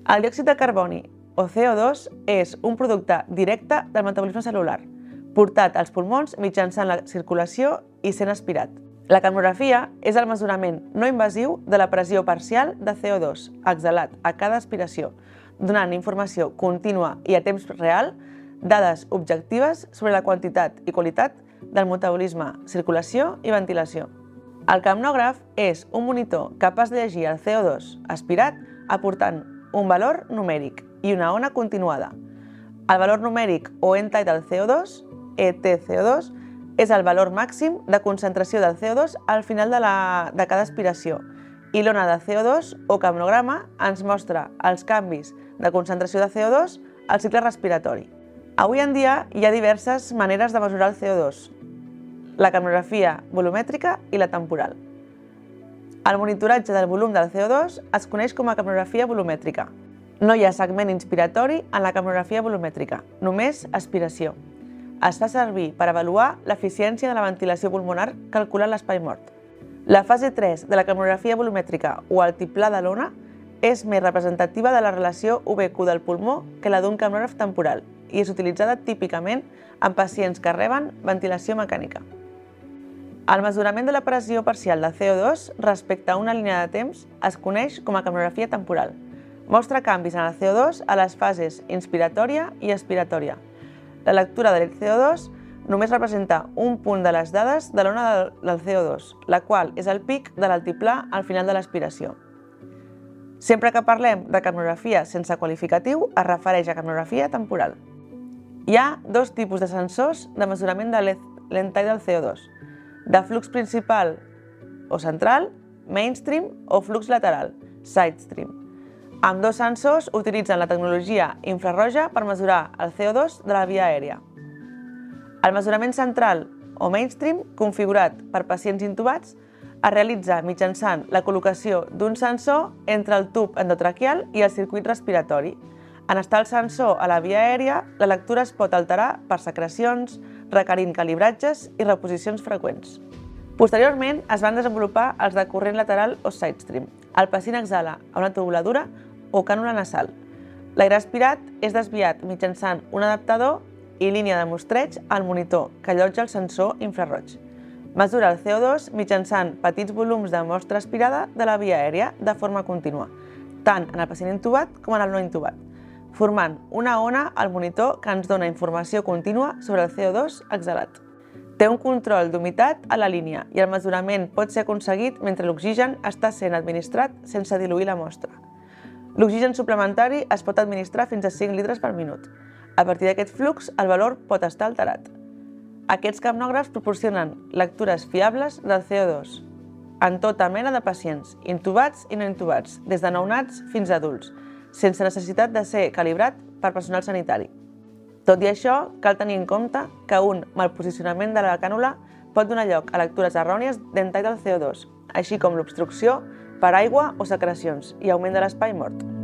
El diòxid de carboni, o CO2, és un producte directe del metabolisme cel·lular, portat als pulmons mitjançant la circulació i sent aspirat. La capnografia és el mesurament no invasiu de la pressió parcial de CO2 exhalat a cada aspiració, donant informació contínua i a temps real, dades objectives sobre la quantitat i qualitat del metabolisme, circulació i ventilació. El capnògraf és un monitor capaç de llegir el CO2 aspirat aportant un valor numèric i una ona continuada. El valor numèric o end-tidal CO2, ETCO2, és el valor màxim de concentració del CO2 al final de cada aspiració i l'ona de CO2 o capnograma ens mostra els canvis de concentració de CO2 al cicle respiratori. Avui en dia hi ha diverses maneres de mesurar el CO2, la capnografia volumètrica i la temporal. El monitoratge del volum del CO2 es coneix com a capnografia volumètrica. No hi ha segment inspiratori en la capnografia volumètrica, només aspiració. Es fa servir per avaluar l'eficiència de la ventilació pulmonar calculant l'espai mort. La fase 3 de la capnografia volumètrica o altiplà de l'ona és més representativa de la relació UV-Q del pulmó que la d'un capnògraf temporal i és utilitzada típicament en pacients que reben ventilació mecànica. El mesurament de la pressió parcial de CO2 respecte a una línia de temps es coneix com a capnografia temporal. Mostra canvis en el CO2 a les fases inspiratòria i expiratòria. La lectura de l'ETCO2 només representa un punt de les dades de l'ona del CO2, la qual és el pic de l'altiplà al final de l'aspiració. Sempre que parlem de capnografia sense qualificatiu, es refereix a capnografia temporal. Hi ha dos tipus de sensors de mesurament de l'end-tidal CO2, de flux principal o central, mainstream, o flux lateral, sidestream. Ambdós sensors utilitzen la tecnologia infraroja per mesurar el CO2 de la via aèria. El mesurament central o mainstream, configurat per pacients intubats, es realitza mitjançant la col·locació d'un sensor entre el tub endotraqueal i el circuit respiratori. En estar el sensor a la via aèria, la lectura es pot alterar per secrecions, requerint calibratges i reposicions freqüents. Posteriorment, es van desenvolupar els de corrent lateral o sidestream. El pacient exhala a una tubuladura o cànula nasal. L'aire aspirat és desviat mitjançant un adaptador i línia de mostreig al monitor que allotja el sensor infraroig. Mesura el CO2 mitjançant petits volums de mostra aspirada de la via aèria de forma contínua, tant en el pacient intubat com en el no intubat, formant una ona al monitor que ens dona informació contínua sobre el CO2 exhalat. Té un control d'humitat a la línia i el mesurament pot ser aconseguit mentre l'oxigen està sent administrat sense diluir la mostra. L'oxigen suplementari es pot administrar fins a 5 litres per minut. A partir d'aquest flux, el valor pot estar alterat. Aquests capnògrafs proporcionen lectures fiables del CO2 en tota mena de pacients, intubats i no intubats, des de nounats fins a adults, sense necessitat de ser calibrat per personal sanitari. Tot i això, cal tenir en compte que un mal posicionament de la cànula pot donar lloc a lectures errònies d'end-tidal CO2, així com l'obstrucció per aigua o secrecions i augment de l'espai mort.